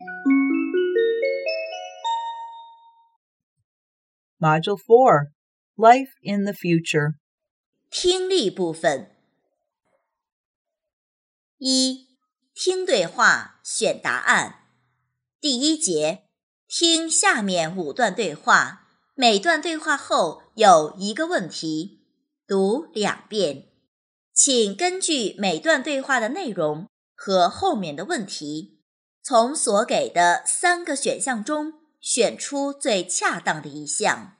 Module 4 Life in the Future 听力部分。一、听对话，选答案。第一节，听下面5段对话，每段对话后有一个问题，读2遍。请根据每段对话的内容和后面的问题，从所给的3个选项中选出最恰当的一项。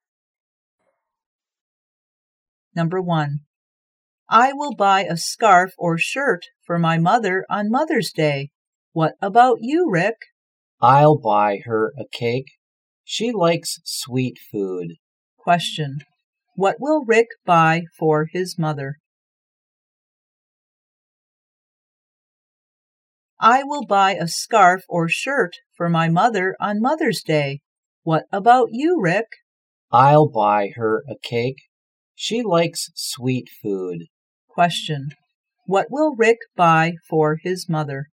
Number 1. I will buy a scarf or shirt for my mother on Mother's Day. What about you, Rick? I'll buy her a cake. She likes sweet food. Question. What will Rick buy for his mother? I will buy a scarf or shirt for my mother on Mother's Day. What about you, Rick? I'll buy her a cake. She likes sweet food. Question. What will Rick buy for his mother?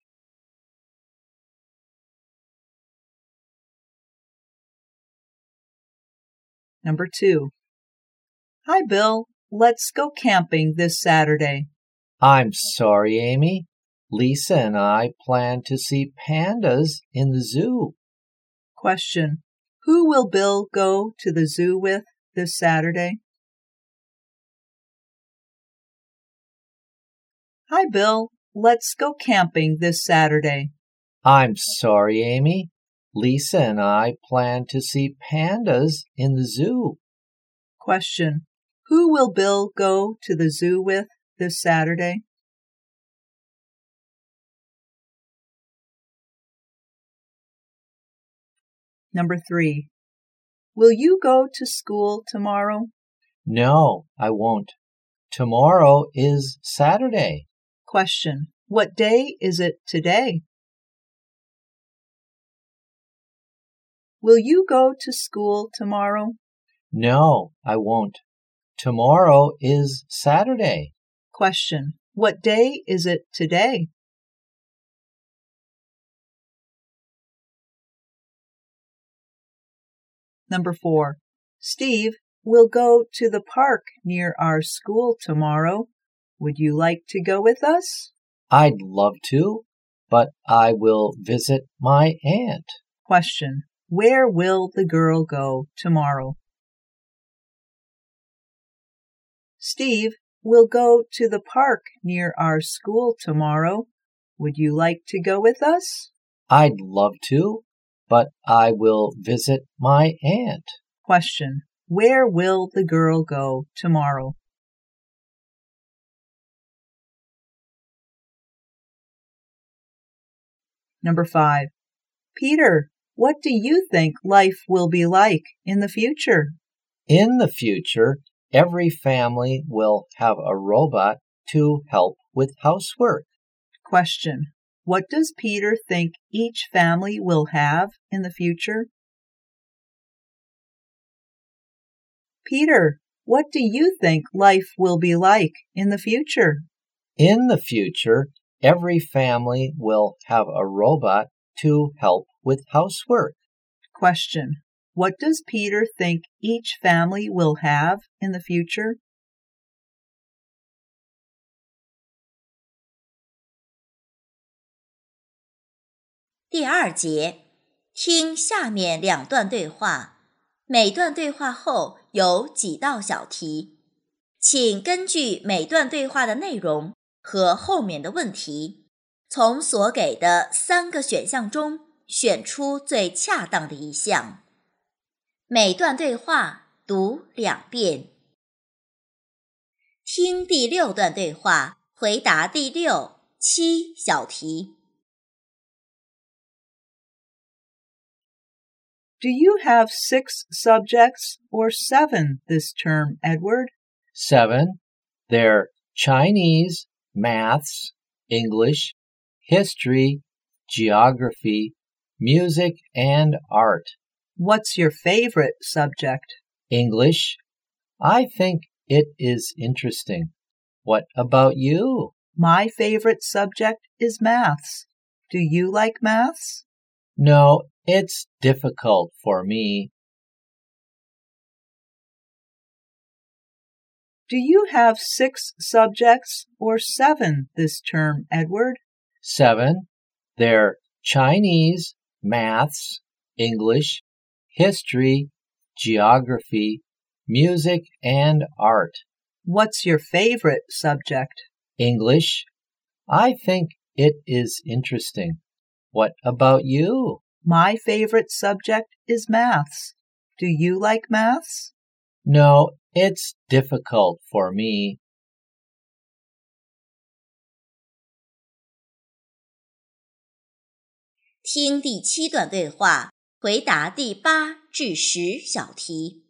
Number 2. Hi, Bill. Let's go camping this Saturday. I'm sorry, Amy. Lisa and I plan to see pandas in the zoo. Question. Who will Bill go to the zoo with this Saturday? Hi, Bill. Let's go camping this Saturday. I'm sorry, Amy. Lisa and I plan to see pandas in the zoo. Question. Who will Bill go to the zoo with this Saturday? Number 3. Will you go to school tomorrow? No, I won't. Tomorrow is Saturday. Question. What day is it today? Will you go to school tomorrow? No, I won't. Tomorrow is Saturday. Question. What day is it today? Number 4. Steve will go to the park near our school tomorrow. Would you like to go with us? I'd love to, but I will visit my aunt. Question. Where will the girl go tomorrow? Steve will go to the park near our school tomorrow. Would you like to go with us? I'd love to, but I will visit my aunt. Question. Where will the girl go tomorrow? Number 5. Peter, what do you think life will be like in the future? In the future, every family will have a robot to help with housework. Question. What does Peter think each family will have in the future? Peter, what do you think life will be like in the future? In the future, every family will have a robot to help with housework. Question. What does Peter think each family will have in the future? 第2节，听下面2段对话，每段对话后有几道小题，请根据每段对话的内容和后面的问题，从所给的3个选项中选出最恰当的一项。每段对话读2遍。听第6段对话，回答第6、7小题。 Do you have 6 subjects or 7 this term, Edward? 7. They're Chinese, maths, English, history, geography, music, and art. What's your favorite subject? English. I think it is interesting. What about you? My favorite subject is maths. Do you like maths? No, it's difficult for me. Do you have 6 subjects or 7 this term, Edward? 7. They're Chinese, maths, English, history, geography, music, and art. What's your favorite subject? English. I think it is interesting. What about you? My favorite subject is maths. Do you like maths? No, it's difficult for me. 听第7段对话，回答第8至10小题。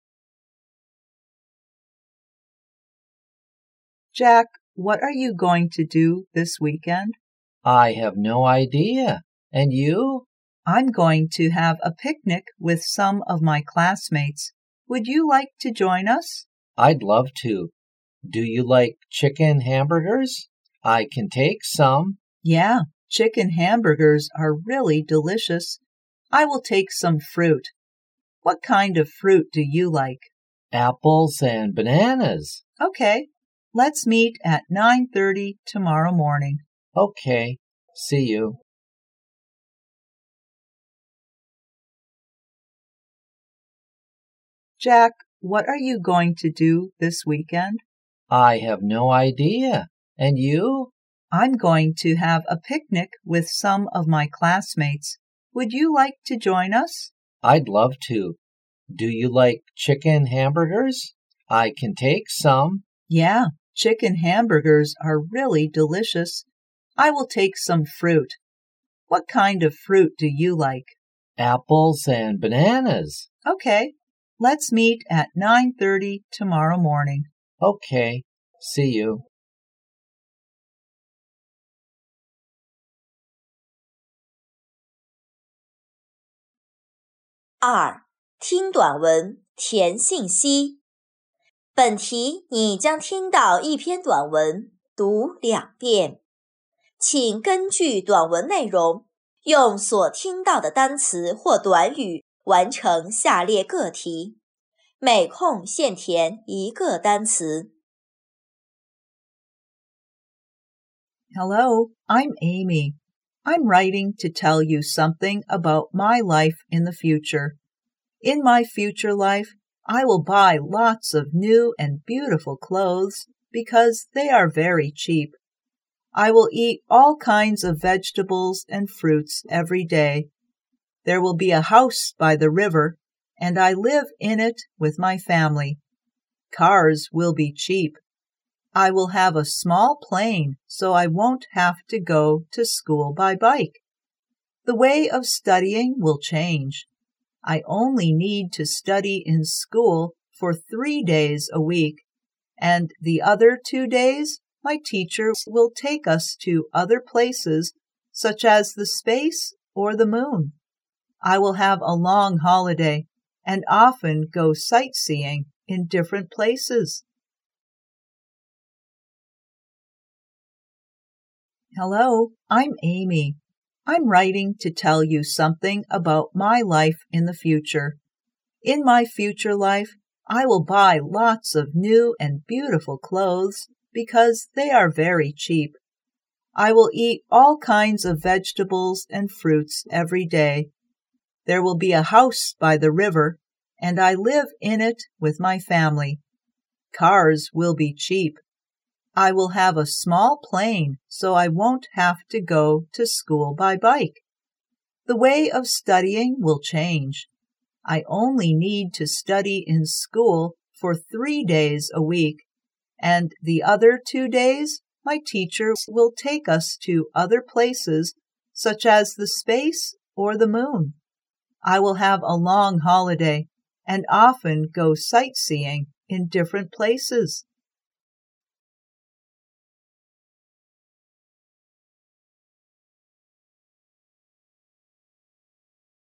Jack, what are you going to do this weekend? I have no idea. And you? I'm going to have a picnic with some of my classmates. Would you like to join us? I'd love to. Do you like chicken hamburgers? I can take some. Yeah, chicken hamburgers are really delicious. I will take some fruit. What kind of fruit do you like? Apples and bananas. Okay, let's meet at 9:30 tomorrow morning. Okay, see you. Jack, what are you going to do this weekend? I have no idea. And you? I'm going to have a picnic with some of my classmates. Would you like to join us? I'd love to. Do you like chicken hamburgers? I can take some. Yeah, chicken hamburgers are really delicious. I will take some fruit. What kind of fruit do you like? Apples and bananas. Okay, let's meet at 9:30 tomorrow morning. Okay, see you. 2. 听短文，填信息。本题你将听到一篇短文，读2遍。请根据短文内容，用所听到的单词或短语完成下列个题，每空限填1个单词。 Hello, I'm Amy. I'm writing to tell you something about my life in the future. In my future life, I will buy lots of new and beautiful clothes because they are very cheap. I will eat all kinds of vegetables and fruits every day. There will be a house by the river, and I live in it with my family. Cars will be cheap. I will have a small plane so I won't have to go to school by bike. The way of studying will change. I only need to study in school for 3 days a week, and the other 2 days my teacher will take us to other places such as the space or the moon. I will have a long holiday and often go sightseeing in different places. Hello, I'm Amy. I'm writing to tell you something about my life in the future. In my future life, I will buy lots of new and beautiful clothes because they are very cheap. I will eat all kinds of vegetables and fruits every day. There will be a house by the river, and I live in it with my family. Cars will be cheap. I will have a small plane so I won't have to go to school by bike. The way of studying will change. I only need to study in school for 3 days a week, and the other 2 days my teacher will take us to other places such as the space or the moon. I will have a long holiday and often go sightseeing in different places.